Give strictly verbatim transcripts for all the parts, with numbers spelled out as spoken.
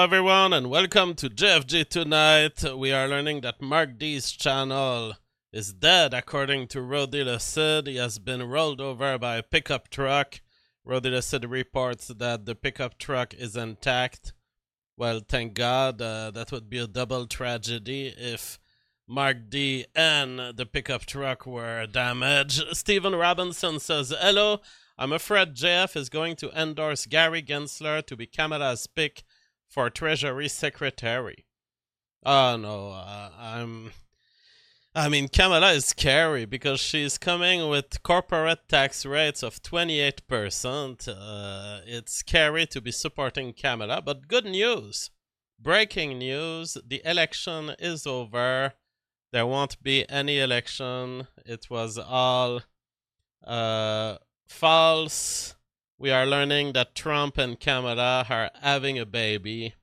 Hello everyone and welcome to J F G Tonight. We are learning that Mark D's channel is dead according to Rody LeCid. He has been rolled over by a pickup truck. Rody LeCid reports that the pickup truck is intact. Well, thank God. Uh, that would be a double tragedy if Mark D and the pickup truck were damaged. Stephen Robinson says, hello, I'm afraid J F is going to endorse Gary Gensler to be Kamala's pick for Treasury Secretary. Oh no, uh, I'm... I mean, Kamala is scary because she's coming with corporate tax rates of twenty-eight percent. Uh, it's scary to be supporting Kamala, but good news. Breaking news, the election is over. There won't be any election. It was all uh, false. We are learning that Trump and Kamala are having a baby.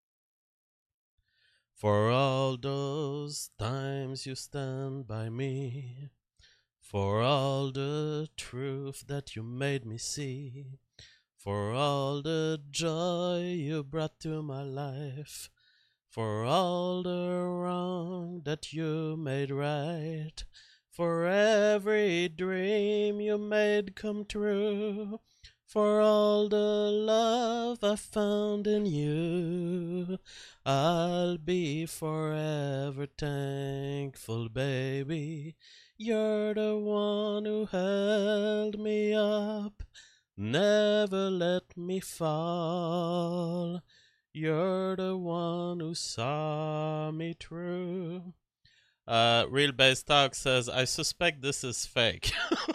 For all those times you stand by me, for all the truth that you made me see, for all the joy you brought to my life, for all the wrong that you made right, for every dream you made come true, for all the love I found in you, I'll be forever thankful, baby. You're the one who held me up, never let me fall. You're the one who saw me through. Uh, Real Bass Talk says, I suspect this is fake.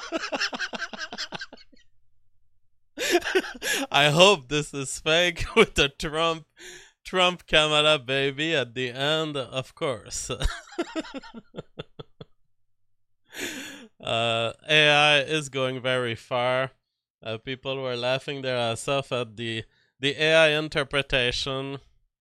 I hope this is fake with the Trump Trump Kamala baby at the end, of course. uh, A I is going very far. Uh, people were laughing their ass off at the the A I interpretation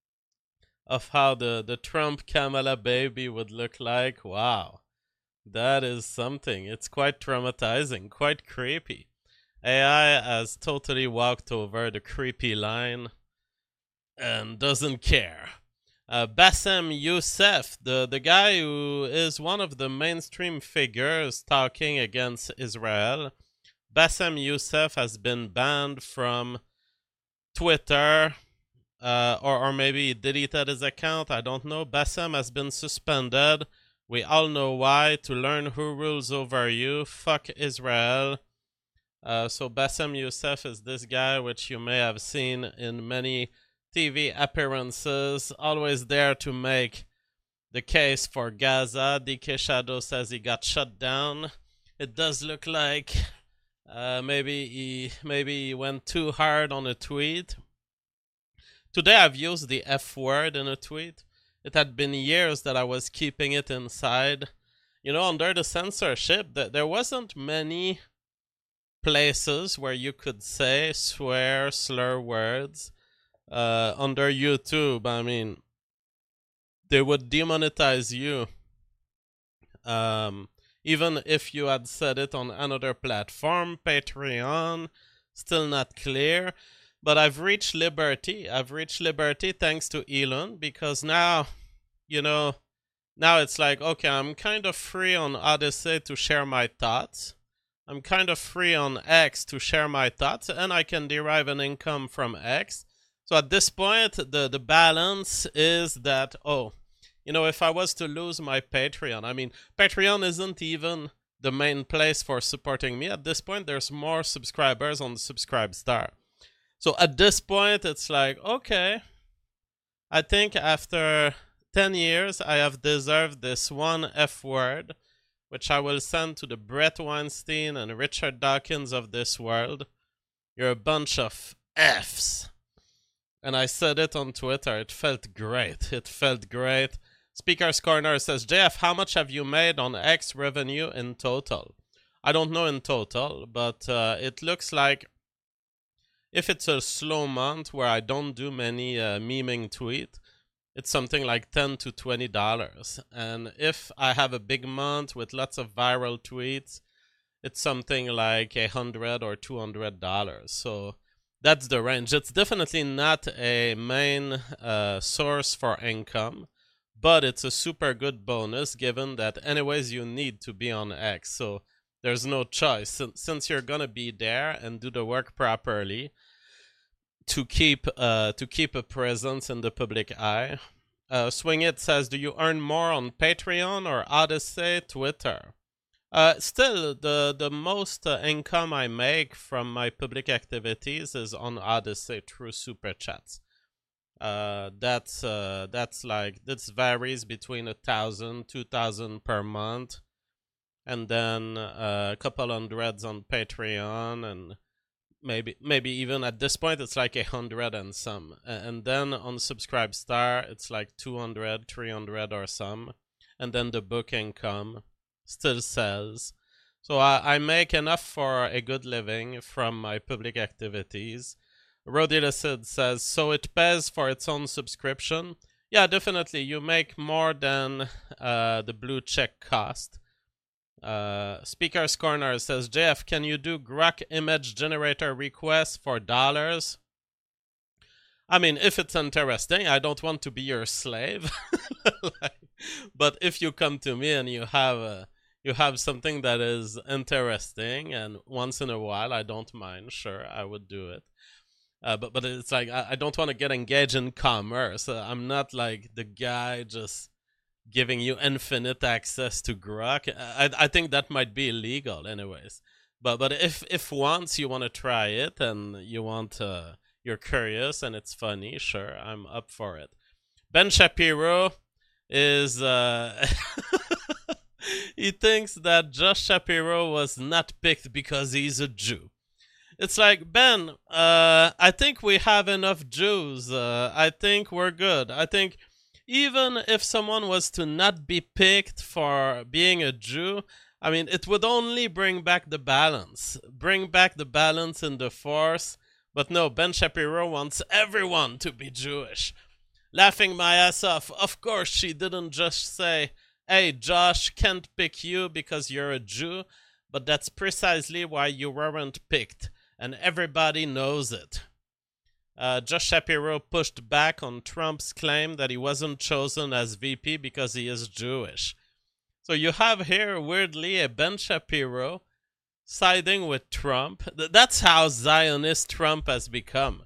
of how the, the Trump Kamala baby would look like. Wow, that is something. It's quite traumatizing, quite creepy. A I has totally walked over the creepy line and doesn't care. Uh, Bassem Youssef, the, the guy who is one of the mainstream figures talking against Israel, Bassem Youssef has been banned from Twitter, uh, or, or maybe he deleted his account, I don't know. Bassem has been suspended. We all know why. To learn who rules over you. Fuck Israel. Uh, so Bassem Youssef is this guy which you may have seen in many T V appearances, always there to make the case for Gaza. D K Shadow says he got shut down. It does look like uh, maybe he maybe he went too hard on a tweet. Today I've used the F word in a tweet. It had been years that I was keeping it inside. You know, under the censorship, th- there wasn't many places where you could say, swear, slur words. Uh, under YouTube, I mean, they would demonetize you. Um, even if you had said it on another platform, Patreon, still not clear. But I've reached liberty. I've reached liberty thanks to Elon, because now, you know, now it's like, okay, I'm kind of free on Odyssey to share my thoughts. I'm kind of free on X to share my thoughts, and I can derive an income from X. So at this point, the, the balance is that, oh, you know, if I was to lose my Patreon, I mean, Patreon isn't even the main place for supporting me. At this point, there's more subscribers on Subscribestar. So at this point, it's like, okay, I think after ten years, I have deserved this one F word, which I will send to the Brett Weinstein and Richard Dawkins of this world. You're a bunch of Fs. And I said it on Twitter. It felt great. It felt great. Speaker's Corner says, J F, how much have you made on X revenue in total? I don't know in total, but uh, it looks like if it's a slow month where I don't do many uh, memeing tweets, it's something like ten to twenty dollars. And if I have a big month with lots of viral tweets, it's something like one hundred or two hundred dollars. So That's the range. It's definitely not a main uh, source for income, but it's a super good bonus given that anyways you need to be on X. So there's no choice. Since you're gonna be there and do the work properly to keep uh, to keep a presence in the public eye. Uh, Swing It says, do you earn more on Patreon or Odyssey, Twitter? Uh, still, the the most uh, income I make from my public activities is on Odyssey through super chats. Uh, that's uh, that's like this varies between a thousand, two thousand per month, and then uh, a couple hundreds on Patreon, and maybe maybe even at this point it's like a hundred and some, and then on Subscribestar it's like two hundred, three hundred or some, and then the book income still sells. So I, I make enough for a good living from my public activities. Rodi Licid says, so it pays for its own subscription? Yeah, definitely. You make more than uh, the blue check cost. Uh, Speaker's Corner says, J F, can you do Grok image generator requests for dollars? I mean, if it's interesting, I don't want to be your slave. like, but if you come to me and you have a you have something that is interesting, and once in a while, I don't mind. Sure, I would do it. Uh, but but it's like I, I don't want to get engaged in commerce. Uh, I'm not like the guy just giving you infinite access to Grok. I I think that might be illegal, anyways. But but if if once you want to try it and you want uh, you're curious and it's funny, sure, I'm up for it. Ben Shapiro is uh, he thinks that Josh Shapiro was not picked because he's a Jew. It's like, Ben, uh, I think we have enough Jews. Uh, I think we're good. I think even if someone was to not be picked for being a Jew, I mean, it would only bring back the balance. Bring back the balance in the force. But no, Ben Shapiro wants everyone to be Jewish. Laughing my ass off. Of course, she didn't just say, hey, Josh, can't pick you because you're a Jew. But that's precisely why you weren't picked. And everybody knows it. Uh, Josh Shapiro pushed back on Trump's claim that he wasn't chosen as V P because he is Jewish. So you have here, weirdly, a Ben Shapiro siding with Trump. That's how Zionist Trump has become.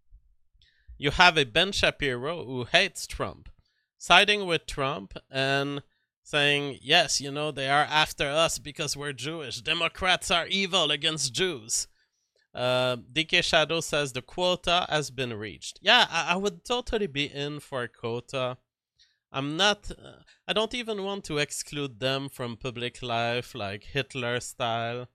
You have a Ben Shapiro who hates Trump, siding with Trump and saying, yes, you know, they are after us because we're Jewish. Democrats are evil against Jews. Uh, D K Shadow says the quota has been reached. Yeah, I, I would totally be in for a quota. I'm not, uh, I don't even want to exclude them from public life like Hitler style.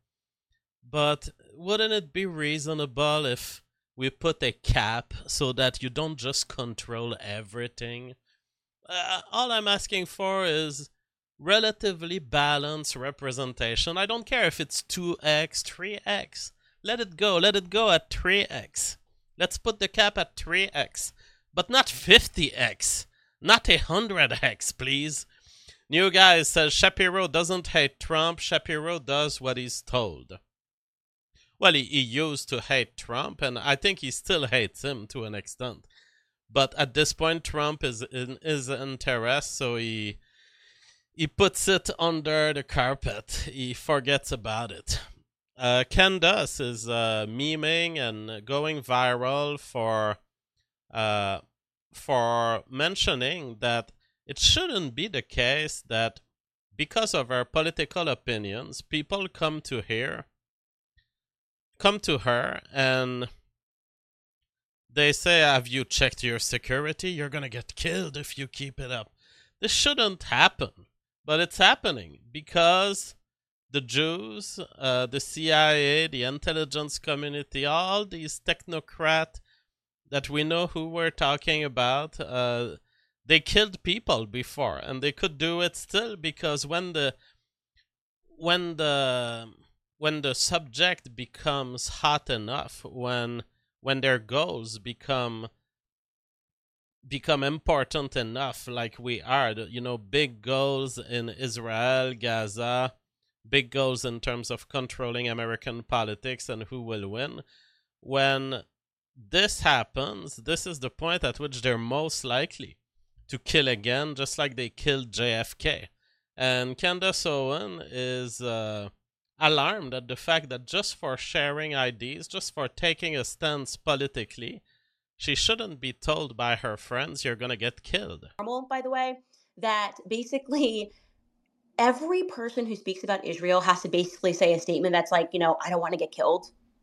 But wouldn't it be reasonable if we put a cap so that you don't just control everything? Uh, all I'm asking for is relatively balanced representation. I don't care if it's two x, three x. Let it go. Let it go at three x. Let's put the cap at three x. But not fifty x. Not one hundred x, please. New Guy says Shapiro doesn't hate Trump. Shapiro does what he's told. Well, he, he used to hate Trump, and I think he still hates him to an extent. But at this point, Trump is in his interest, so he he puts it under the carpet. He forgets about it. Uh, Ken Duss is uh, memeing and going viral for uh, for mentioning that it shouldn't be the case that because of our political opinions, people come to here, come to her, and they say, have you checked your security? You're gonna get killed if you keep it up. This shouldn't happen, but it's happening because the Jews, uh, the C I A, the intelligence community, all these technocrats that we know who we're talking about, uh, they killed people before, and they could do it still because when the when the when the subject becomes hot enough, when when their goals become become important enough, like we are, you know, big goals in Israel, Gaza, big goals in terms of controlling American politics and who will win. When this happens, this is the point at which they're most likely to kill again, just like they killed J F K. And Candace Owen is uh, alarmed at the fact that just for sharing ideas, just for taking a stance politically, she shouldn't be told by her friends, you're going to get killed. Normal, by the way, that basically every person who speaks about Israel has to basically say a statement that's like, you know, I don't want to get killed.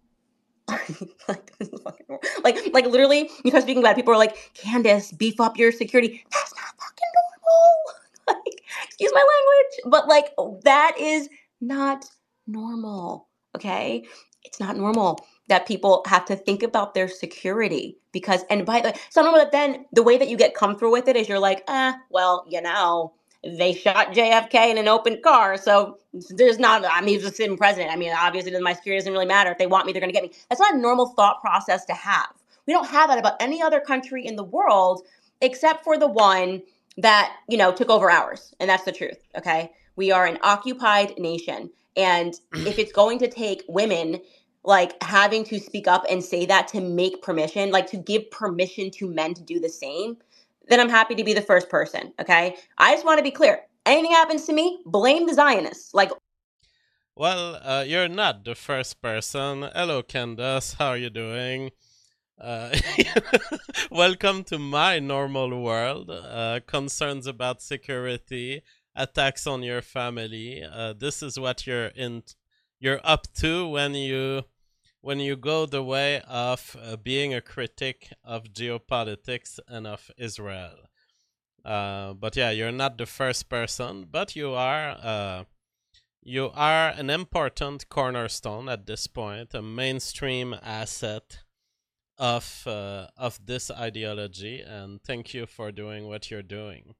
like, like, like literally, you start speaking about it, people are like, Candace, beef up your security. That's not fucking normal. like, excuse my language, but like, that is not normal. Okay, it's not normal that people have to think about their security because, and by the way, it's not normal that then the way that you get comfortable with it is you're like, ah, well, you know, they shot J F K in an open car, so there's not, I mean, he's a sitting president. I mean, obviously, my security doesn't really matter. If they want me, they're going to get me. That's not a normal thought process to have. We don't have that about any other country in the world except for the one that, you know, took over ours. And that's the truth, okay? We are an occupied nation. And if it's going to take women like having to speak up and say that to make permission, like to give permission to men to do the same, then I'm happy to be the first person, okay? I just want to be clear. Anything happens to me, blame the Zionists. Like, well, uh, you're not the first person. Hello, Candace. How are you doing? Uh, welcome to my normal world. Uh, concerns about security, attacks on your family. Uh, this is what you're in. You're up to when you when you go the way of uh, being a critic of geopolitics and of Israel. Uh, but yeah, you're not the first person, but you are uh, you are an important cornerstone at this point, a mainstream asset of uh, of this ideology, and thank you for doing what you're doing.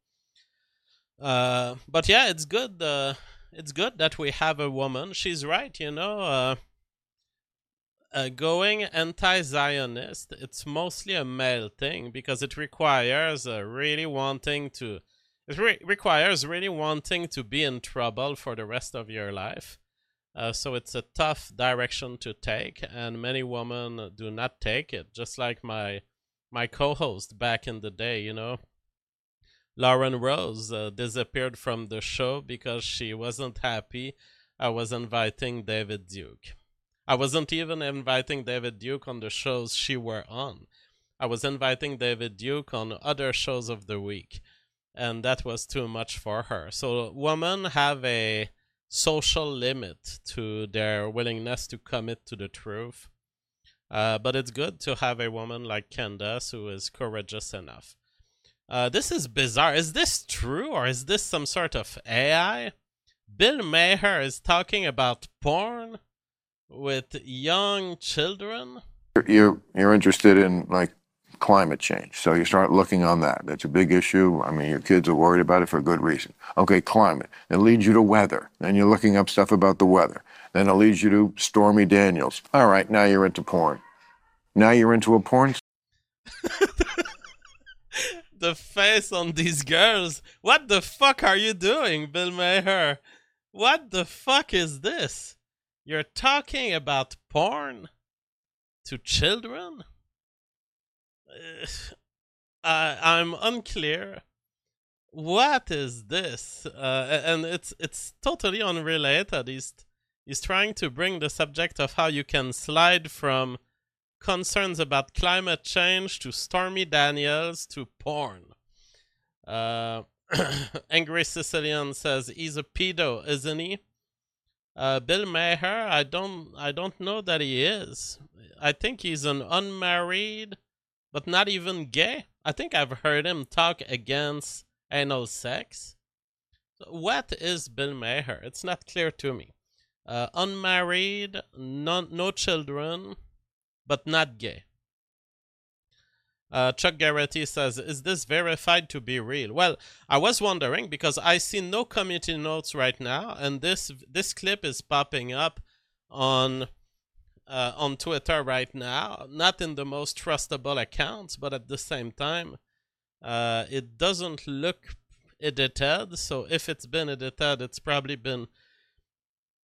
Uh, but yeah, it's good. Uh, it's good that we have a woman. She's right, you know. Uh, uh, going anti-Zionist, it's mostly a male thing because it requires uh, really wanting to. It re- requires really wanting to be in trouble for the rest of your life. Uh, so it's a tough direction to take, and many women do not take it. Just like my my co-host back in the day, you know, Lauren Rose uh, disappeared from the show because she wasn't happy I was inviting David Duke. I wasn't even inviting David Duke on the shows she were on. I was inviting David Duke on other shows of the week, and that was too much for her. So women have a social limit to their willingness to commit to the truth. Uh, but it's good to have a woman like Candace who is courageous enough. Uh, this is bizarre. Is this true or is this some sort of A I? Bill Maher is talking about porn with young children. You're you're interested in like climate change, so you start looking on that. That's a big issue. I mean, your kids are worried about it for a good reason. Okay, climate. It leads you to weather. Then you're looking up stuff about the weather. Then it leads you to Stormy Daniels. All right, now you're into porn. Now you're into a porn. The face on these girls. What the fuck are you doing, Bill Maher? What the fuck is this? You're talking about porn to children? Uh, I, I'm unclear. What is this? Uh, and it's it's totally unrelated. He's he's trying to bring the subject of how you can slide from concerns about climate change to Stormy Daniels to porn. Uh, Angry Sicilian says he's a pedo, isn't he? Uh, Bill Maher, I don't I don't know that he is. I think he's an unmarried, but not even gay. I think I've heard him talk against anal sex. So what is Bill Maher? It's not clear to me. Uh, unmarried, no, no children, but not gay. Uh, Chuck Garrity says, is this verified to be real? Well, I was wondering because I see no community notes right now, and this this clip is popping up on uh, on Twitter right now, not in the most trustable accounts, but at the same time, uh, it doesn't look edited, so if it's been edited, it's probably been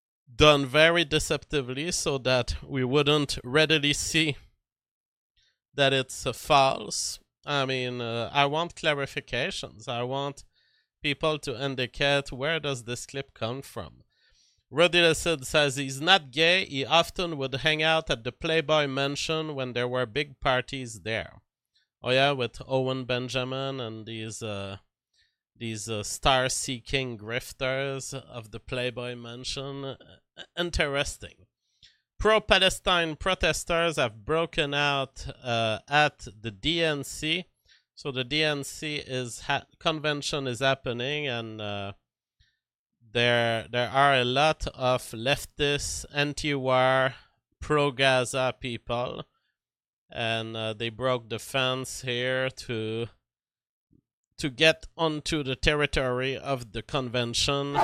done very deceptively so that we wouldn't readily see that it's uh, false. I mean, uh, I want clarifications. I want people to indicate where does this clip come from. Rudy Lassid says he's not gay. He often would hang out at the Playboy Mansion when there were big parties there. Oh yeah, with Owen Benjamin and these uh, these uh, star-seeking grifters of the Playboy Mansion. Uh, interesting. Pro-Palestine protesters have broken out uh, at the D N C. So the D N C is ha- convention is happening, and uh, there there are a lot of leftist, anti-war, pro-Gaza people, and uh, they broke the fence here to to get onto the territory of the convention.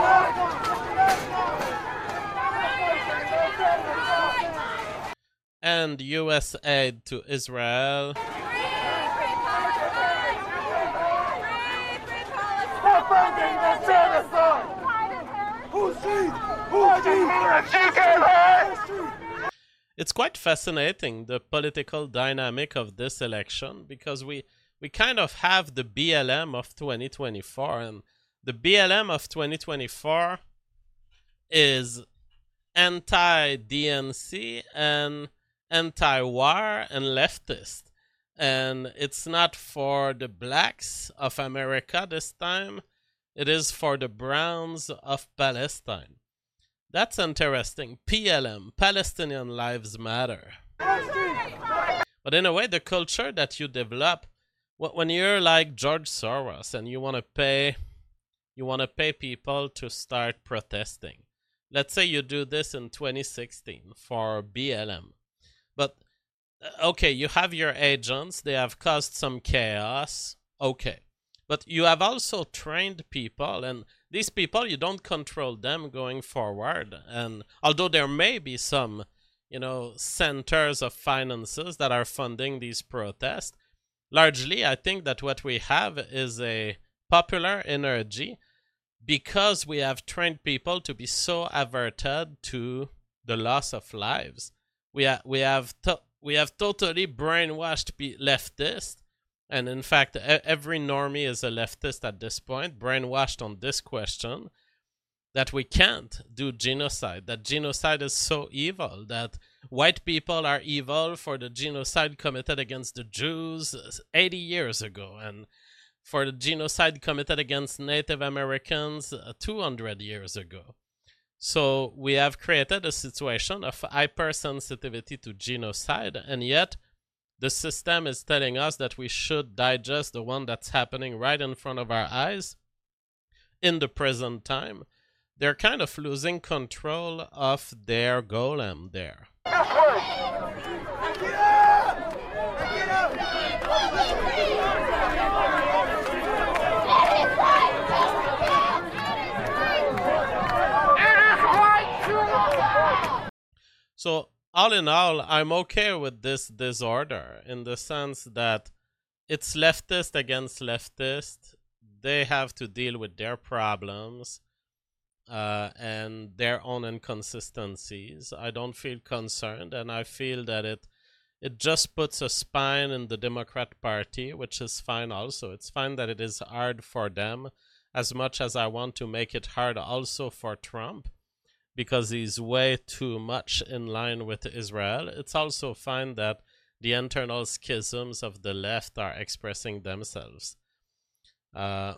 And U S aid to Israel. It's quite fascinating, the political dynamic of this election, because we, we kind of have the B L M of twenty twenty-four, and the B L M of twenty twenty-four is anti-D N C and anti-war and leftist. And it's not for the blacks of America this time. It is for the browns of Palestine. That's interesting. P L M, Palestinian Lives Matter. But in a way, the culture that you develop, when you're like George Soros and you want to pay, you want to pay people to start protesting. Let's say you do this in twenty sixteen for B L M. But, okay, you have your agents. They have caused some chaos. Okay. But you have also trained people, and these people, you don't control them going forward. And although there may be some, you know, centers of finances that are funding these protests, largely I think that what we have is a popular energy because we have trained people to be so averted to the loss of lives. We, ha- we, have, to- we have totally brainwashed be- leftists. And in fact, every normie is a leftist at this point, brainwashed on this question, that we can't do genocide, that genocide is so evil, that white people are evil for the genocide committed against the Jews eighty years ago, and for the genocide committed against Native Americans two hundred years ago. So we have created a situation of hypersensitivity to genocide, and yet the system is telling us that we should digest the one that's happening right in front of our eyes in the present time. They're kind of losing control of their golem there. So, all in all, I'm okay with this disorder in the sense that it's leftist against leftist. They have to deal with their problems uh, and their own inconsistencies. I don't feel concerned, and I feel that it it just puts a spine in the Democrat Party, which is fine also. It's fine that it is hard for them, as much as I want to make it hard also for Trump, because he's way too much in line with Israel. It's also fine that the internal schisms of the left are expressing themselves. Uh,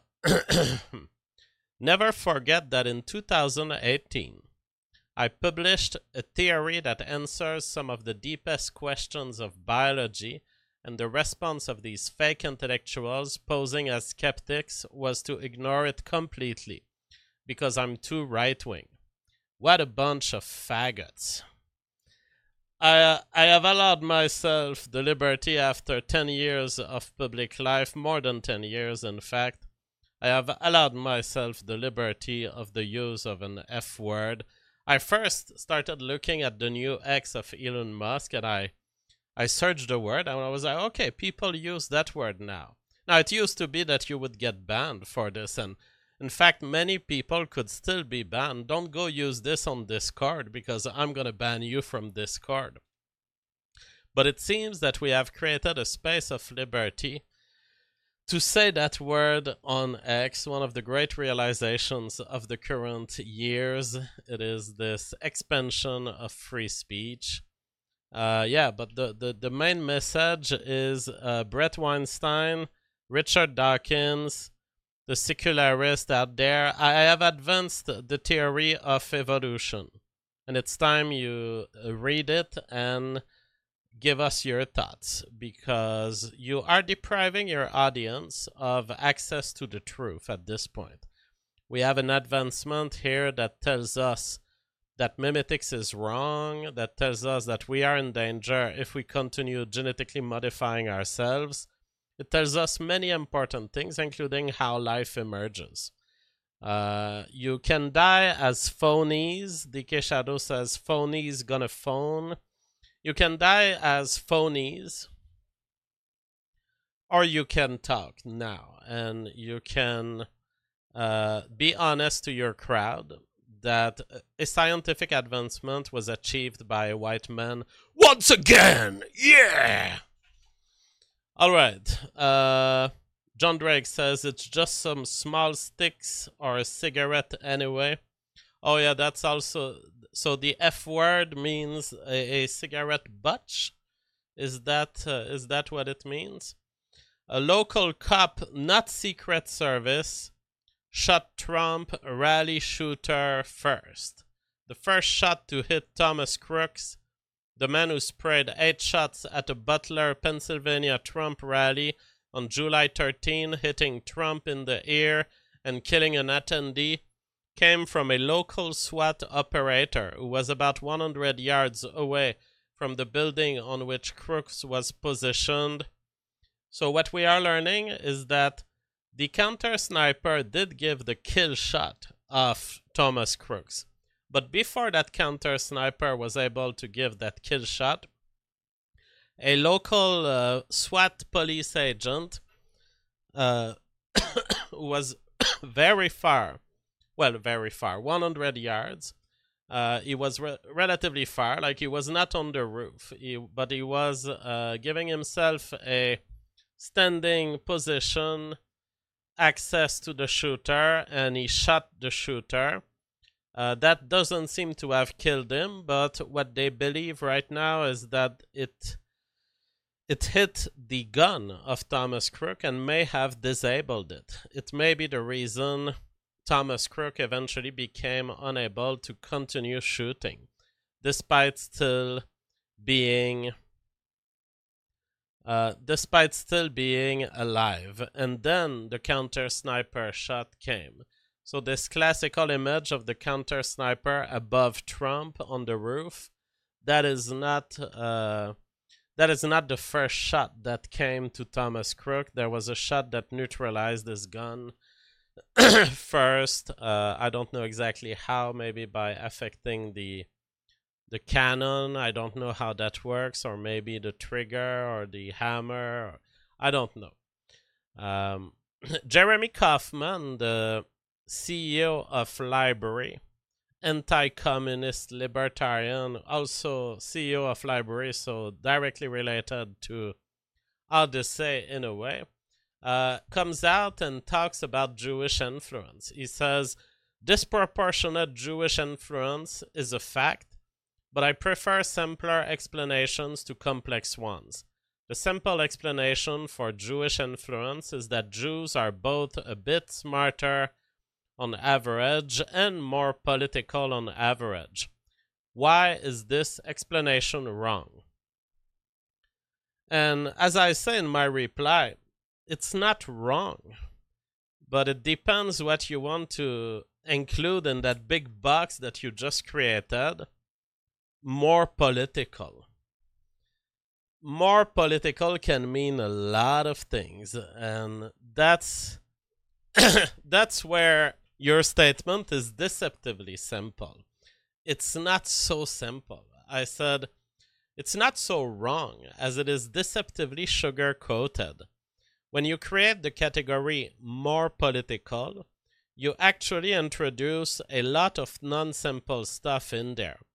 never forget that in two thousand eighteen, I published a theory that answers some of the deepest questions of biology, and the response of these fake intellectuals posing as skeptics was to ignore it completely, because I'm too right-wing. What a bunch of faggots. I, uh, I have allowed myself the liberty after ten years of public life, more than ten years in fact. I have allowed myself the liberty of the use of an F word. I first started looking at the new X of Elon Musk, and I, I searched the word, and I was like, okay, people use that word now. Now, it used to be that you would get banned for this, and in fact, many people could still be banned. Don't go use this on Discord because I'm going to ban you from Discord. But it seems that we have created a space of liberty to say that word on X. One of the great realizations of the current years, it is this expansion of free speech. Uh, yeah, but the, the, the main message is uh, Bret Weinstein, Richard Dawkins, the secularists out there. I have advanced the theory of evolution, and it's time you read it and give us your thoughts, because you are depriving your audience of access to the truth at this point. We have an advancement here that tells us that mimetics is wrong, that tells us that we are in danger if we continue genetically modifying ourselves. It tells us many important things, including how life emerges. Uh, you can die as phonies. D K Shadow says phonies gonna phone. You can die as phonies, or you can talk now, and you can uh, be honest to your crowd that a scientific advancement was achieved by a white man once again. Yeah! All right. Uh, John Drake says it's just some small sticks or a cigarette anyway. Oh yeah, that's also... So the F word means a, a cigarette butch? Is that uh, is that what it means? A local cop, not Secret Service, shot Trump rally shooter first. The first shot to hit Thomas Crooks, the man who sprayed eight shots at a Butler, Pennsylvania Trump rally on July thirteenth, hitting Trump in the ear and killing an attendee, came from a local SWAT operator who was about one hundred yards away from the building on which Crooks was positioned. So what we are learning is that the counter sniper did give the kill shot of Thomas Crooks. But before that counter sniper was able to give that kill shot, a local uh, SWAT police agent uh, was very far. Well, very far, one hundred yards. Uh, he was re- relatively far, like he was not on the roof, he, but he was uh, giving himself a standing position, access to the shooter, and he shot the shooter. Uh, that doesn't seem to have killed him, but what they believe right now is that it it hit the gun of Thomas Crook and may have disabled it. It may be the reason Thomas Crook eventually became unable to continue shooting, despite still being uh, despite still being alive. And then the counter sniper shot came. So this classical image of the counter sniper above Trump on the roof, that is not uh, that is not the first shot that came to Thomas Crook. There was a shot that neutralized his gun first. uh, I don't know exactly how, maybe by affecting the the cannon. I don't know how that works, or maybe the trigger or the hammer. Or, I don't know. Um, Jeremy Kaufman, the C E O of Library, anti-communist libertarian, also C E O of Library, so directly related to Odyssey in a way, Uh, comes out and talks about Jewish influence. He says, disproportionate Jewish influence is a fact, but I prefer simpler explanations to complex ones. The simple explanation for Jewish influence is that Jews are both a bit smarter on average and more political on average. Why is this explanation wrong? And as I say in my reply, it's not wrong, but it depends what you want to include in that big box that you just created. More political. More political can mean a lot of things, and that's that's where your statement is deceptively simple. It's not so simple. I said it's not so wrong as it is deceptively sugar-coated. When you create the category more political, you actually introduce a lot of non-simple stuff in there.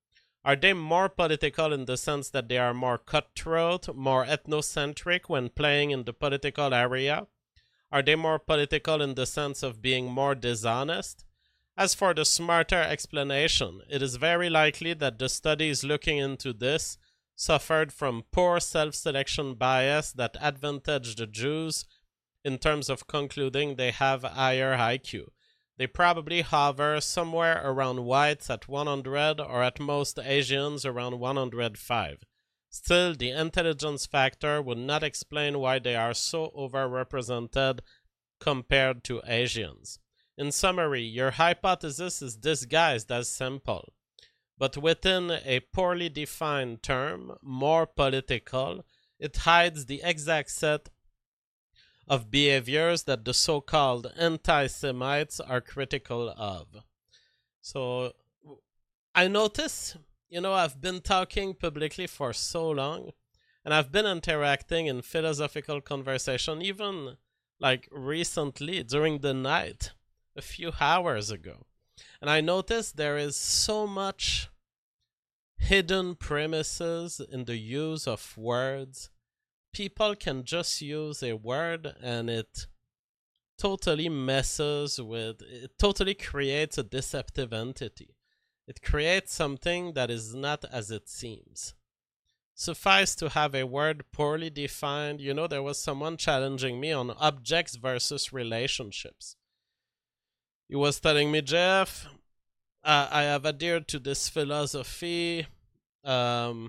Are they more political in the sense that they are more cutthroat, more ethnocentric when playing in the political area? Are they more political in the sense of being more dishonest? As for the smarter explanation, it is very likely that the studies looking into this suffered from poor self-selection bias that advantaged the Jews in terms of concluding they have higher I Q. They probably hover somewhere around whites at one hundred or at most Asians around one hundred five. Still, the intelligence factor would not explain why they are so overrepresented compared to Asians. In summary, your hypothesis is disguised as simple, but within a poorly defined term, more political, it hides the exact set of behaviors that the so-called anti-Semites are critical of. So, I notice, you know, I've been talking publicly for so long, and I've been interacting in philosophical conversation, even like recently during the night, a few hours ago. And I noticed there is so much hidden premises in the use of words. People can just use a word and it totally messes with, it totally creates a deceptive entity. It creates something that is not as it seems. Suffice to have a word poorly defined. You know, there was someone challenging me on objects versus relationships. He was telling me, Jeff, uh, I have adhered to this philosophy, um,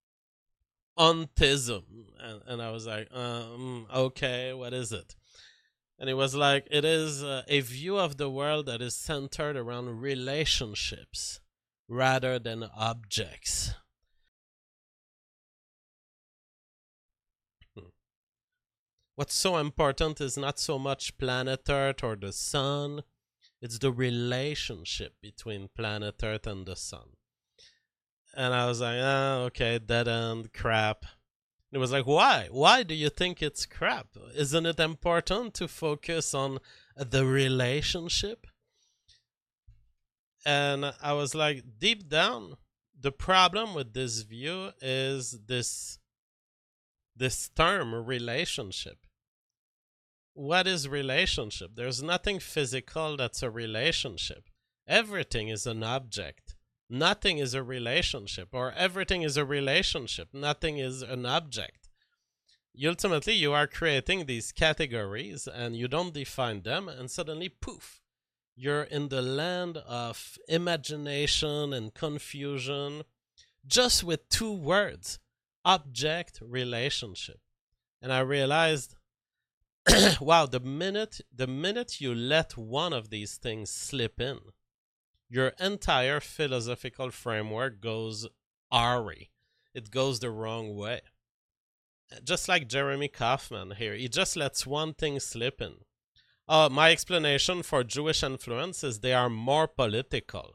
ontism. And, and I was like, um, okay, what is it? And he was like, it is uh, a view of the world that is centered around relationships rather than objects. Hmm. What's so important is not so much planet Earth or the sun, it's the relationship between planet Earth and the sun. And I was like, ah, okay, dead end, crap. And it was like, why? Why do you think it's crap? Isn't it important to focus on the relationship? And I was like, deep down, the problem with this view is this, this term, relationship. What is relationship? There's nothing physical that's a relationship. Everything is an object. Nothing is a relationship, or everything is a relationship. Nothing is an object. Ultimately, you are creating these categories and you don't define them, and suddenly, poof, you're in the land of imagination and confusion just with two words, object, relationship. And I realized, wow, the minute, the minute you let one of these things slip in, your entire philosophical framework goes awry. It goes the wrong way. Just like Jeremy Kaufman here, he just lets one thing slip in. Uh, my explanation for Jewish influence is they are more political.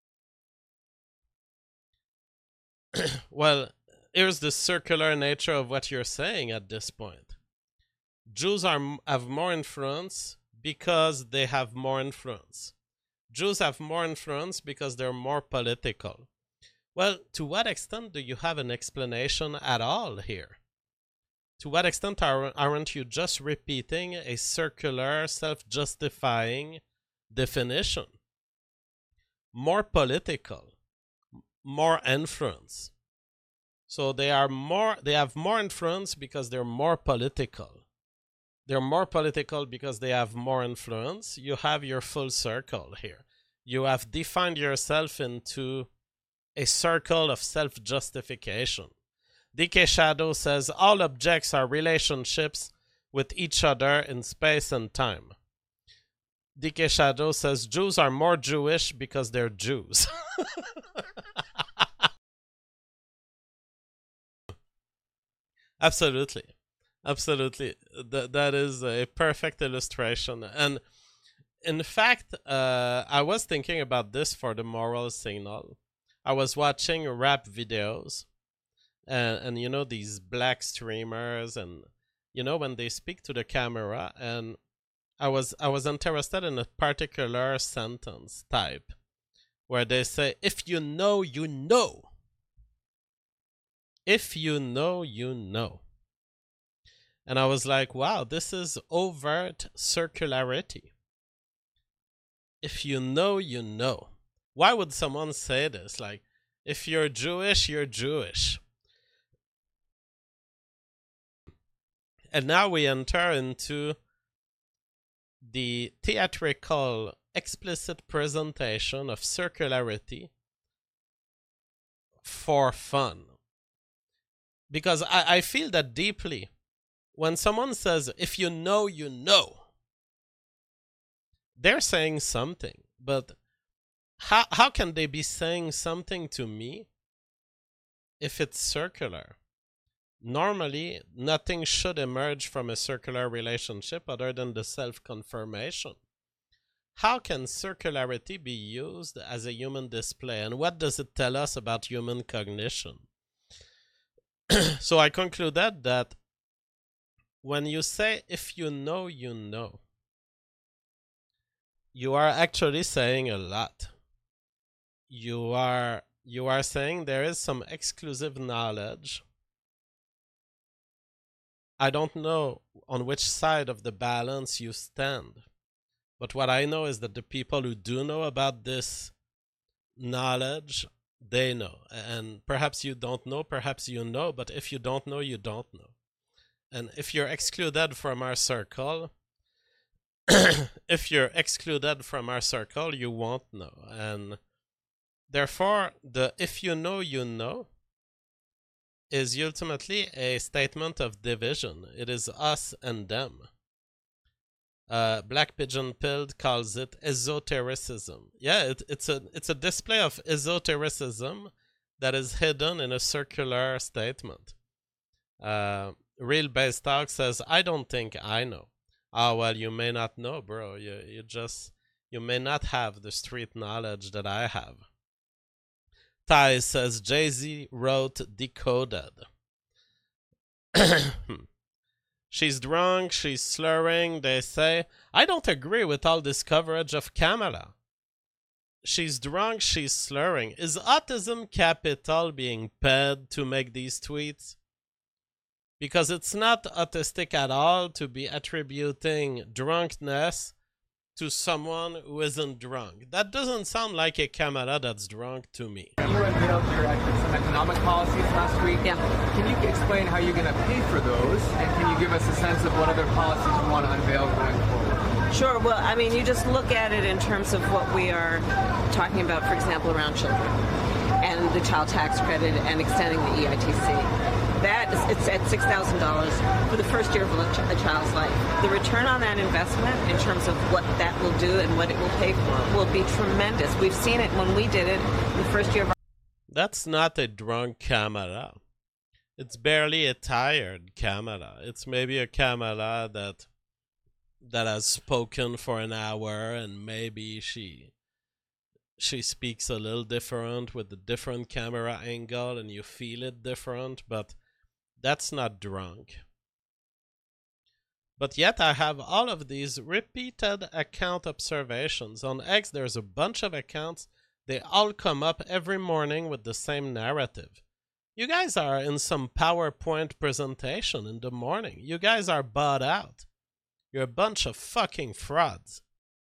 Well, here's the circular nature of what you're saying at this point. Jews are, have more influence because they have more influence. Jews have more influence because they're more political. Well, to what extent do you have an explanation at all here? To what extent are, aren't you just repeating a circular, self-justifying definition? More political, more influence. So they are more, they have more influence because they're more political. They're more political because they have more influence. You have your full circle here. You have defined yourself into a circle of self-justification. D K Shadow says all objects are relationships with each other in space and time. D K Shadow says Jews are more Jewish because they're Jews. Absolutely. Absolutely. Th- that is a perfect illustration. And in fact, uh, I was thinking about this for the moral signal. I was watching rap videos and, and you know, these black streamers and, you know, when they speak to the camera, and I was, I was interested in a particular sentence type where they say, if you know, you know. if you know, you know. And I was like, wow, this is overt circularity. If you know, you know. Why would someone say this? Like, if you're Jewish, you're Jewish. And now we enter into the theatrical, explicit presentation of circularity for fun. Because I, I feel that deeply. When someone says, if you know, you know, they're saying something. But how, how can they be saying something to me if it's circular? Normally, nothing should emerge from a circular relationship other than the self-confirmation. How can circularity be used as a human display? And what does it tell us about human cognition? So I concluded that when you say, if you know, you know, you are actually saying a lot. You are, you are saying there is some exclusive knowledge. I don't know on which side of the balance you stand. But what I know is that the people who do know about this knowledge, they know. And perhaps you don't know, perhaps you know, but if you don't know, you don't know. And if you're excluded from our circle, if you're excluded from our circle, you won't know. And therefore, the if you know, you know is ultimately a statement of division. It is us and them. Uh, Black Pigeon Pilled calls it esotericism. Yeah, it, it's a it's a display of esotericism that is hidden in a circular statement. Uh, Real Base Talk says, I don't think I know. Ah, well, you may not know, bro. You you just you may not have the street knowledge that I have. Ty says Jay-Z wrote Decoded. She's drunk, she's slurring, they say. I don't agree with all this coverage of Kamala. She's drunk, she's slurring. Is Autism Capital being paid to make these tweets? Because it's not autistic at all to be attributing drunkenness to someone who isn't drunk. That doesn't sound like a Kamala that's drunk to me. You unveiled your some economic policies last week. Yeah. Can you explain how you're going to pay for those? And can you give us a sense of what other policies you want to unveil going forward? Sure. Well, I mean, you just look at it in terms of what we are talking about, for example, around children and the child tax credit and extending the E I T C. That is, it's at six thousand dollars for the first year of a, ch- a child's life. The return on that investment in terms of what that will do and what it will pay for will be tremendous. We've seen it when we did it in the first year of our... That's not a drunk Kamala. It's barely a tired Kamala. It's maybe a Kamala that that has spoken for an hour and maybe she she speaks a little different with a different camera angle and you feel it different, but that's not drunk. But yet I have all of these repeated account observations. On X, there's a bunch of accounts. They all come up every morning with the same narrative. You guys are in some PowerPoint presentation in the morning. You guys are bought out. You're a bunch of fucking frauds.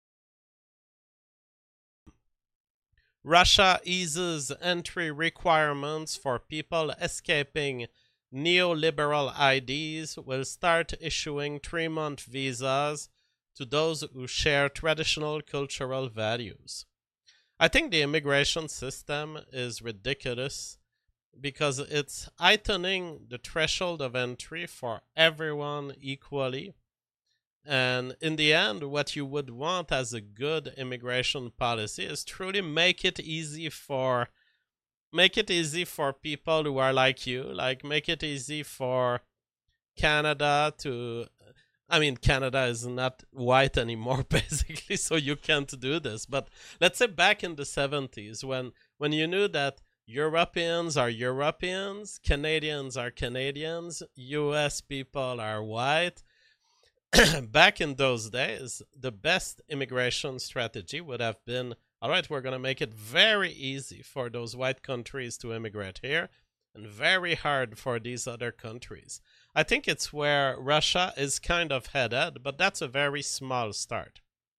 Russia eases entry requirements for people escaping neoliberal I Ds, will start issuing three-month visas to those who share traditional cultural values. I think the immigration system is ridiculous because it's heightening the threshold of entry for everyone equally. And in the end, what you would want as a good immigration policy is truly make it easy for make it easy for people who are like you, like make it easy for Canada to, I mean, Canada is not white anymore, basically, so you can't do this. But let's say back in the seventies, when, when you knew that Europeans are Europeans, Canadians are Canadians, U S people are white, back in those days, the best immigration strategy would have been, all right, we're going to make it very easy for those white countries to immigrate here. and very hard for these other countries. I think it's where Russia is kind of headed, but that's a very small start.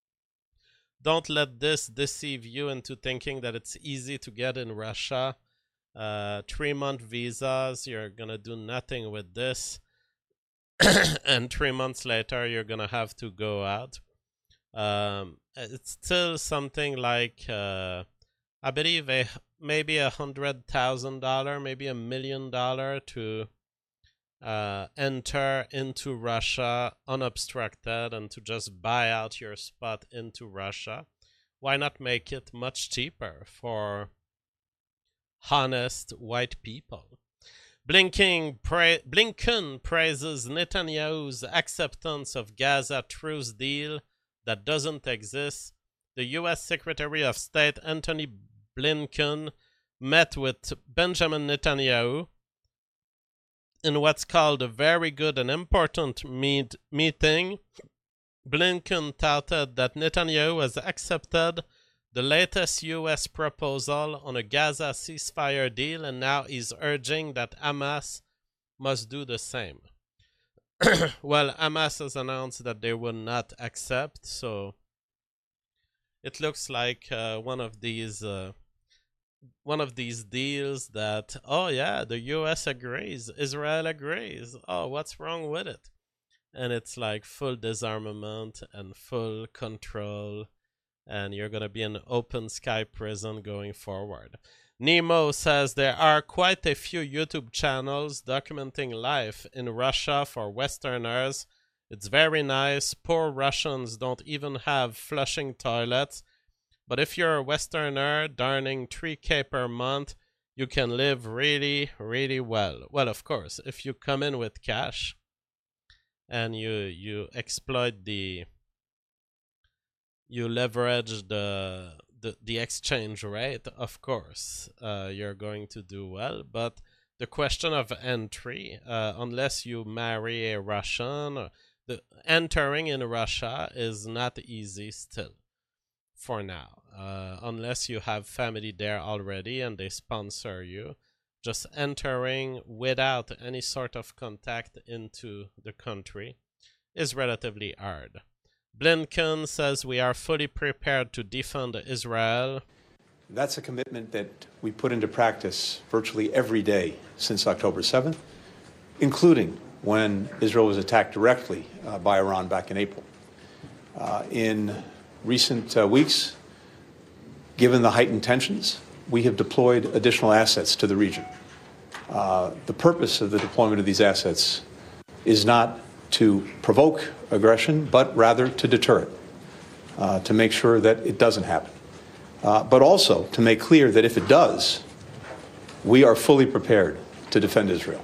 Don't let this deceive you into thinking that it's easy to get in Russia. Uh, three-month visas, you're going to do nothing with this. And three months later, you're going to have to go out. Um, it's still something like, uh, I believe, a, maybe a hundred thousand dollar, maybe a million dollar to uh, enter into Russia unobstructed and to just buy out your spot into Russia. Why not make it much cheaper for honest white people? Blinken, pra Blinken praises Netanyahu's acceptance of Gaza truce deal that doesn't exist. The U S Secretary of State Antony Blinken met with Benjamin Netanyahu in what's called a very good and important meet meeting. Blinken touted that Netanyahu has accepted the latest U S proposal on a Gaza ceasefire deal, and now he's urging that Hamas must do the same. Well, Hamas has announced that they will not accept, so it looks like uh, one of these uh, one of these deals that, oh yeah, the U S agrees, Israel agrees. Oh, what's wrong with it? And it's like full disarmament and full control, and you're going to be in an open sky prison going forward. Nemo says there are quite a few YouTube channels documenting life in Russia for Westerners. It's very nice. Poor Russians don't even have flushing toilets. But if you're a Westerner darning three K per month, you can live really, really well. Well, of course, if you come in with cash and you you exploit the you leverage the the, the exchange rate, of course, uh, you're going to do well. But the question of entry, uh, unless you marry a Russian, or the entering in Russia is not easy still for now, uh, unless you have family there already and they sponsor you. Just entering without any sort of contact into the country is relatively hard. Blinken says we are fully prepared to defend Israel. That's a commitment that we put into practice virtually every day since October seventh, including when Israel was attacked directly uh, by Iran back in April. Uh, in recent uh, weeks, given the heightened tensions, we have deployed additional assets to the region. Uh, the purpose of the deployment of these assets is not to provoke aggression, but rather to deter it, uh, to make sure that it doesn't happen. Uh, but also to make clear that if it does, we are fully prepared to defend Israel.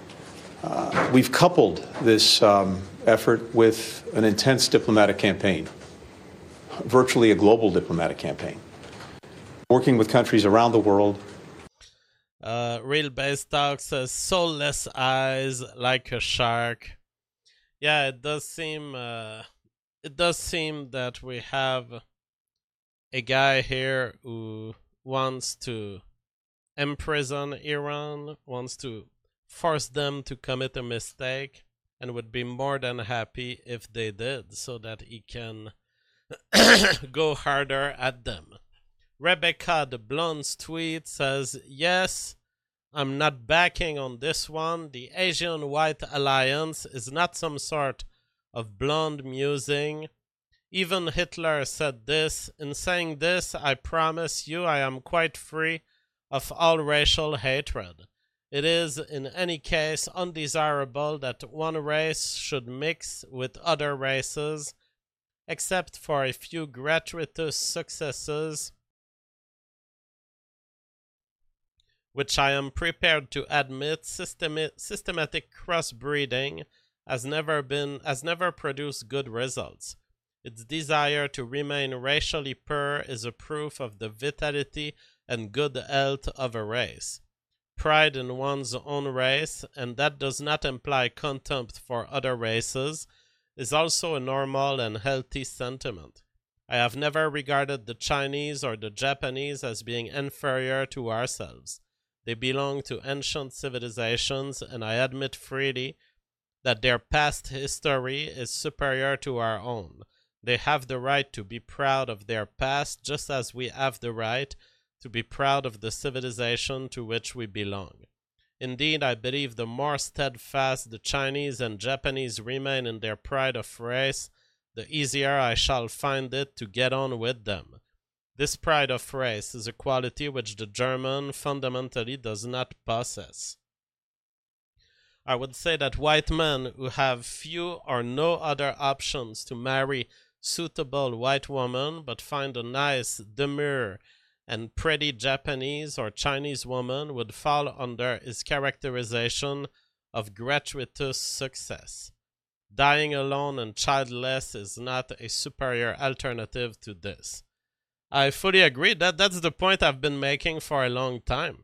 Uh, we've coupled this um, effort with an intense diplomatic campaign, virtually a global diplomatic campaign, working with countries around the world. Uh, Real Base Talk says, soulless eyes like a shark. Yeah, it does seem, uh, it does seem that we have a guy here who wants to imprison Iran, wants to force them to commit a mistake, and would be more than happy if they did, so that he can go harder at them. Rebecca the Blonde's tweet says, yes, I'm not backing on this one. The Asian White Alliance is not some sort of blonde musing. Even Hitler said this. In saying this, I promise you I am quite free of all racial hatred. It is, in any case, undesirable that one race should mix with other races, except for a few gratuitous successes, which I am prepared to admit. Systemi systematic crossbreeding has never been has never produced good results. Its desire to remain racially pure is a proof of the vitality and good health of a race. Pride in one's own race, and that does not imply contempt for other races, is also a normal and healthy sentiment. I have never regarded the Chinese or the Japanese as being inferior to ourselves. They belong to ancient civilizations, and I admit freely that their past history is superior to our own. They have the right to be proud of their past, just as we have the right to be proud of the civilization to which we belong. Indeed, I believe the more steadfast the Chinese and Japanese remain in their pride of race, the easier I shall find it to get on with them. This pride of race is a quality which the German fundamentally does not possess. I would say that white men who have few or no other options to marry suitable white women but find a nice, demure, and pretty Japanese or Chinese woman would fall under his characterization of gratuitous success. Dying alone and childless is not a superior alternative to this. I fully agree. That that's the point I've been making for a long time.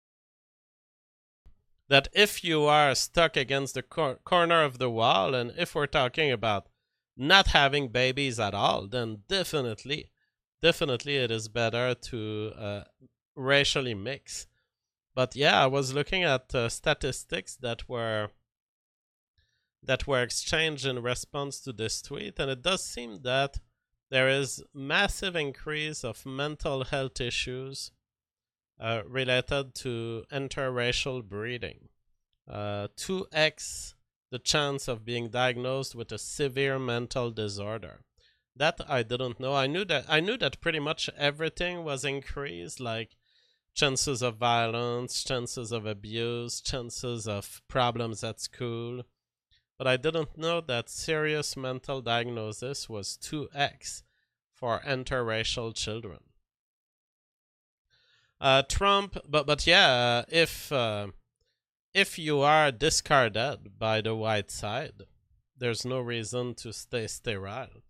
That if you are stuck against the cor- corner of the wall, and if we're talking about not having babies at all, then definitely, definitely it is better to uh, racially mix. But yeah, I was looking at uh, statistics that were that were exchanged in response to this tweet, and it does seem that there is massive increase of mental health issues uh, related to interracial breeding. Uh, two x the chance of being diagnosed with a severe mental disorder. That I didn't know. I knew that I knew that pretty much everything was increased, like chances of violence, chances of abuse, chances of problems at school. But I didn't know that serious mental diagnosis was two x for interracial children. Uh, Trump, but but yeah, if uh, if you are discarded by the white side, there's no reason to stay sterile.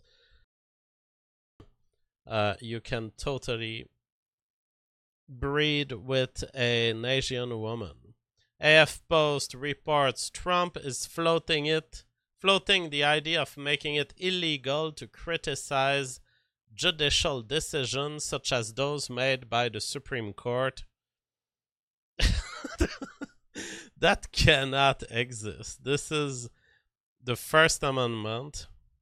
Uh, you can totally breed with an Asian woman. A F Post reports Trump is floating it, floating the idea of making it illegal to criticize judicial decisions such as those made by the Supreme Court. That cannot exist. This is the First Amendment.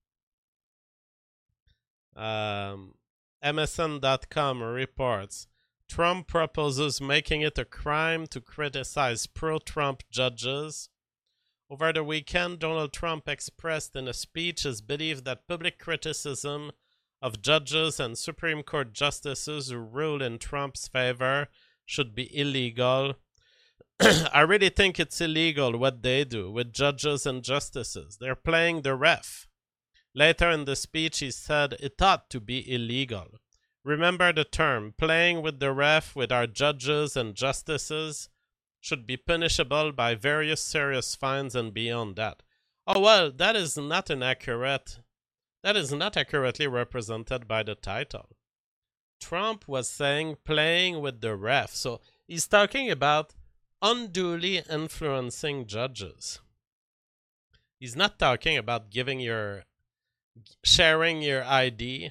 Um, M S N dot com reports Trump proposes making it a crime to criticize pro-Trump judges. Over the weekend, Donald Trump expressed in a speech his belief that public criticism of judges and Supreme Court justices who rule in Trump's favor should be illegal. I really think it's illegal what they do with judges and justices. They're playing the ref. Later in the speech, he said it ought to be illegal. Remember the term, playing with the ref with our judges and justices should be punishable by various serious fines and beyond that. Oh well, that is not an accurate, that is not accurately represented by the title. Trump was saying playing with the ref, so he's talking about unduly influencing judges. He's not talking about giving your, sharing your I D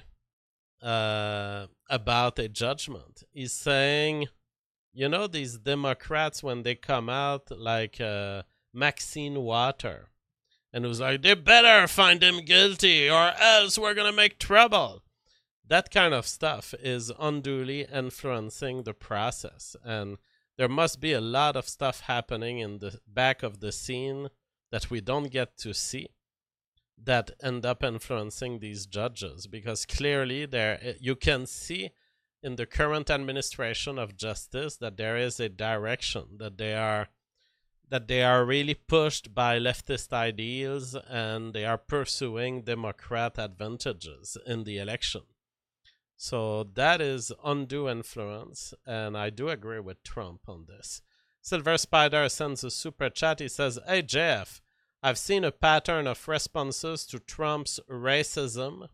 Uh, about a judgment. He's saying, you know, these Democrats, when they come out like uh, Maxine Water, and it was like, they better find him guilty or else we're going to make trouble. That kind of stuff is unduly influencing the process. And there must be a lot of stuff happening in the back of the scene that we don't get to see, that end up influencing these judges, because clearly there you can see in the current administration of justice that there is a direction, that they are that they are really pushed by leftist ideals and they are pursuing Democrat advantages in the election. So that is undue influence, and I do agree with Trump on this. Silver Spider sends a super chat. He says, "Hey J F, I've seen a pattern of responses to Trump's racism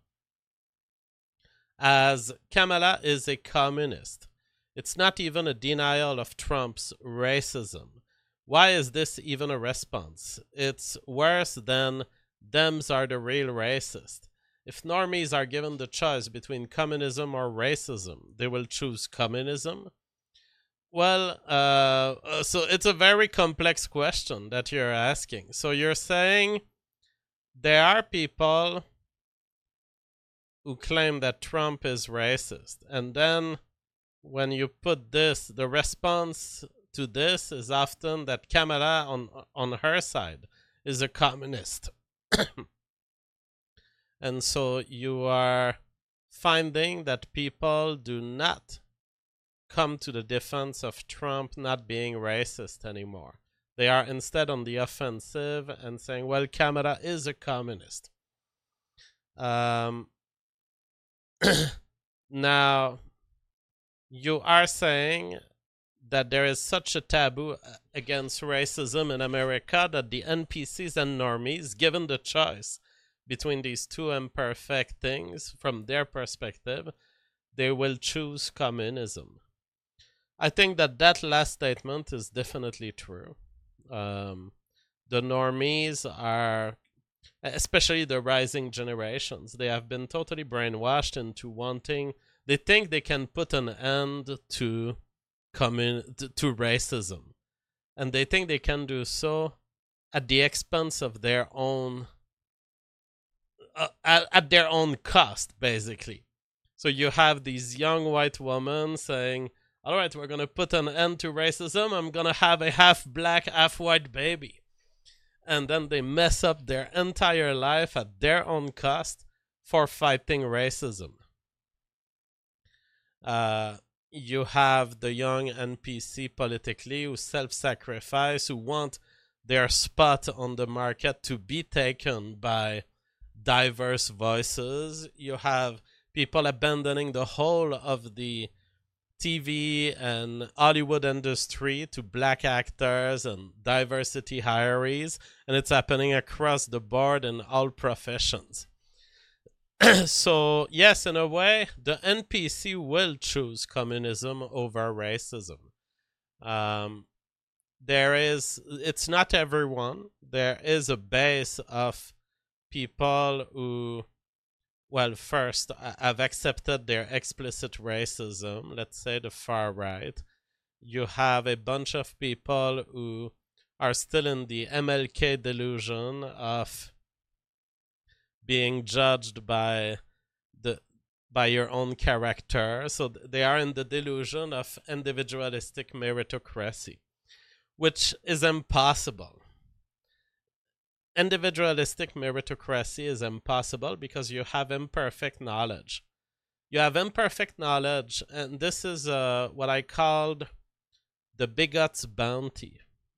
as Kamala is a communist. It's not even a denial of Trump's racism. Why is this even a response? It's worse than Dems are the real racist. If normies are given the choice between communism or racism, they will choose communism. Well, uh, uh, so it's a very complex question that you're asking. So you're saying there are people who claim that Trump is racist, and then when you put this, the response to this is often that Kamala on on her side is a communist. And so you are finding that people do not come to the defense of Trump not being racist anymore. They are instead on the offensive and saying, well, Kamala is a communist. Um, now, you are saying that there is such a taboo against racism in America that the N P Cs and normies, given the choice between these two imperfect things from their perspective, they will choose communism. I think that that last statement is definitely true. Um, the normies are, especially the rising generations, they have been totally brainwashed into wanting, they think they can put an end to commun- to, to racism. And they think they can do so at the expense of their own, uh, at, at their own cost, basically. So you have these young white women saying, all right, we're going to put an end to racism. I'm going to have a half black, half white baby. And then they mess up their entire life at their own cost for fighting racism. Uh, you have the young N P C politically who self-sacrifice, who want their spot on the market to be taken by diverse voices. You have people abandoning the whole of the T V and Hollywood industry to black actors and diversity hires, and it's happening across the board in all professions. So, yes, in a way, the N P C will choose communism over racism. Um, there is, it's not everyone. There is a base of people who, well, first, have accepted their explicit racism, let's say the far right. You have a bunch of people who are still in the M L K delusion of being judged by the by your own character. So they are in the delusion of individualistic meritocracy, which is impossible. Individualistic meritocracy is impossible because you have imperfect knowledge. You have imperfect knowledge, and this is uh, what I called the bigot's bounty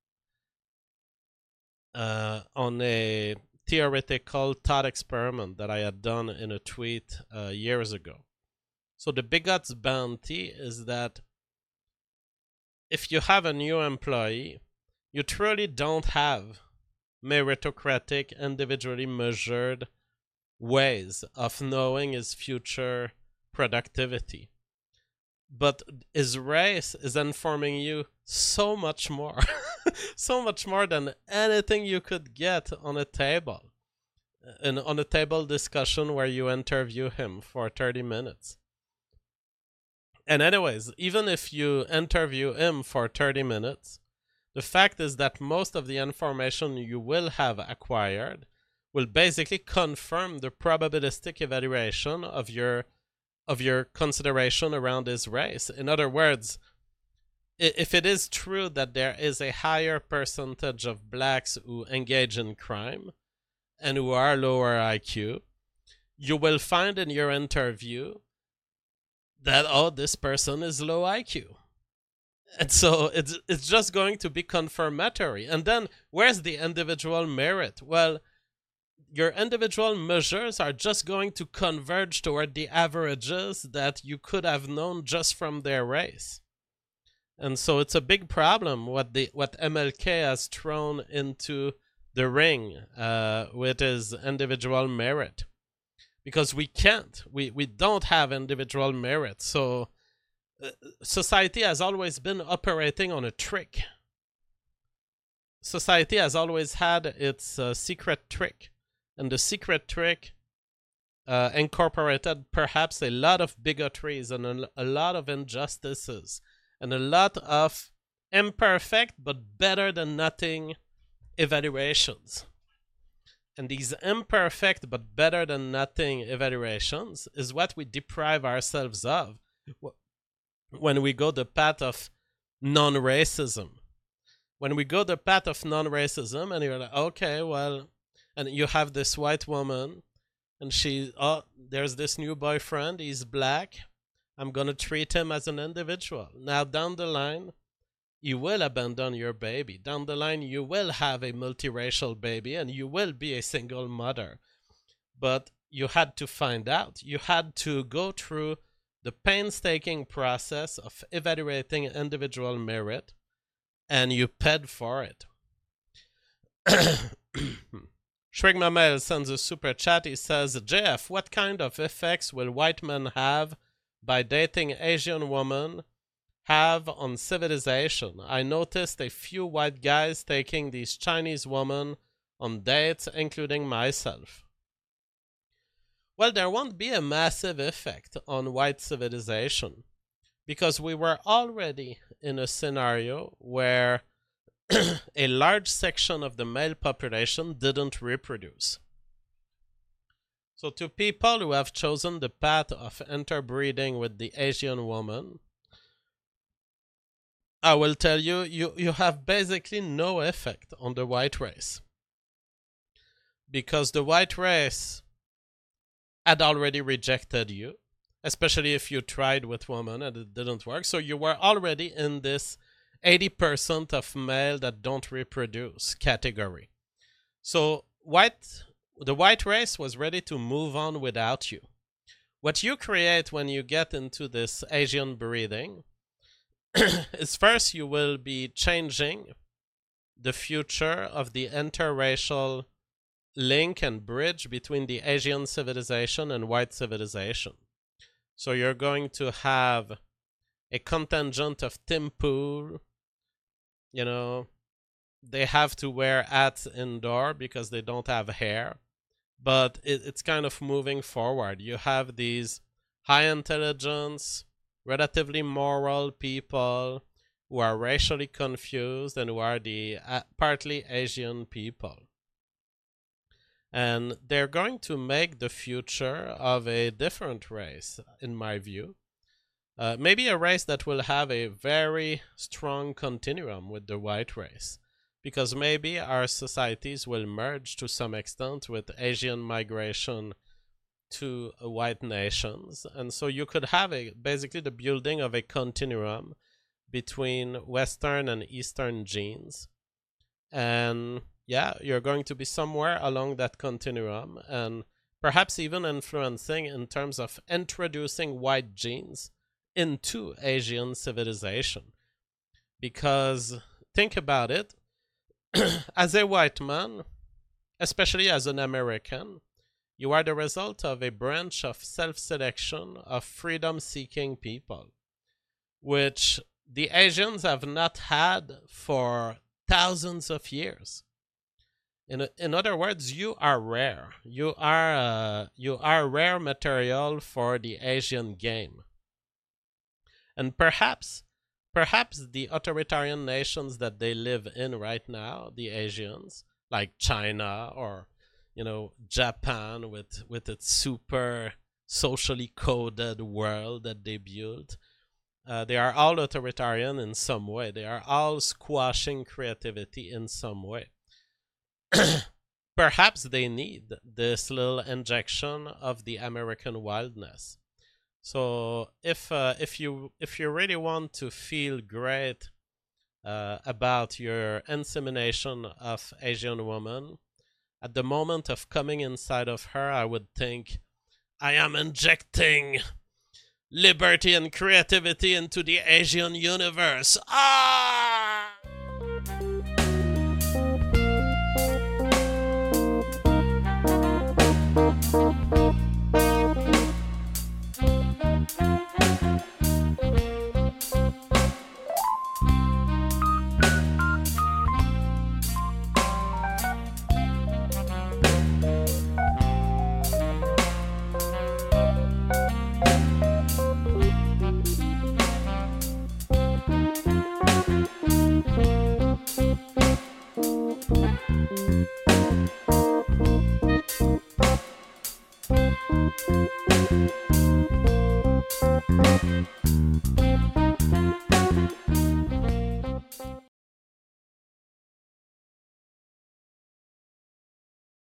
uh, on a theoretical thought experiment that I had done in a tweet uh, years ago. So the bigot's bounty is that if you have a new employee, you truly don't have meritocratic, individually measured ways of knowing his future productivity. But his race is informing you so much more, so much more than anything you could get on a table, and on a table discussion where you interview him for thirty minutes. And anyways, even if you interview him for thirty minutes, the fact is that most of the information you will have acquired will basically confirm the probabilistic evaluation of your of your consideration around his race. In other words, if it is true that there is a higher percentage of blacks who engage in crime and who are lower I Q, you will find in your interview that, oh, this person is low I Q. And so it's it's just going to be confirmatory. And then where's the individual merit? Well, your individual measures are just going to converge toward the averages that you could have known just from their race. And so it's a big problem what the what M L K has thrown into the ring uh, with his individual merit. Because we can't. We, we don't have individual merit. So uh, society has always been operating on a trick. Society has always had its uh, secret trick. And the secret trick uh, incorporated perhaps a lot of bigotries and a, a lot of injustices and a lot of imperfect but better than nothing evaluations. And these imperfect but better than nothing evaluations is what we deprive ourselves of when we go the path of non-racism. When we go the path of non-racism and you're like, okay, well, and you have this white woman and she, oh, there's this new boyfriend, he's black, I'm going to treat him as an individual. Now down the line, you will abandon your baby. Down the line, you will have a multiracial baby and you will be a single mother. But you had to find out. You had to go through the painstaking process of evaluating individual merit, and you paid for it. Shrek Mamel sends a super chat. He says, J F, what kind of effects will white men have by dating Asian women have on civilization? I noticed a few white guys taking these Chinese women on dates, including myself. Well, there won't be a massive effect on white civilization because we were already in a scenario where a large section of the male population didn't reproduce. So to people who have chosen the path of interbreeding with the Asian woman, I will tell you, you, you have basically no effect on the white race. Because the white race had already rejected you, especially if you tried with women and it didn't work. So you were already in this eighty percent of male that don't reproduce category. So white, the white race was ready to move on without you. What you create when you get into this Asian breeding is first you will be changing the future of the interracial link and bridge between the Asian civilization and white civilization. So you're going to have a contingent of Tim Pool, you know, they have to wear hats indoor because they don't have hair, but it, it's kind of moving forward. You have these high intelligence, relatively moral people who are racially confused and who are the uh, partly Asian people. And they're going to make the future of a different race, in my view. Uh, maybe a race that will have a very strong continuum with the white race. Because maybe our societies will merge to some extent with Asian migration to uh, white nations. And so you could have a basically the building of a continuum between Western and Eastern genes. And yeah, you're going to be somewhere along that continuum and perhaps even influencing in terms of introducing white genes into Asian civilization. Because think about it, as a white man, especially as an American, you are the result of a branch of self-selection of freedom-seeking people, which the Asians have not had for thousands of years. In in other words, you are rare. You are uh, you are rare material for the Asian game. And perhaps perhaps the authoritarian nations that they live in right now, the Asians, like China or you know Japan with with its super socially coded world that they built, uh, they are all authoritarian in some way. They are all squashing creativity in some way. Perhaps they need this little injection of the American wildness. So if uh, if you if you really want to feel great uh, about your insemination of Asian woman, at the moment of coming inside of her, I would think, I am injecting liberty and creativity into the Asian universe. Ah!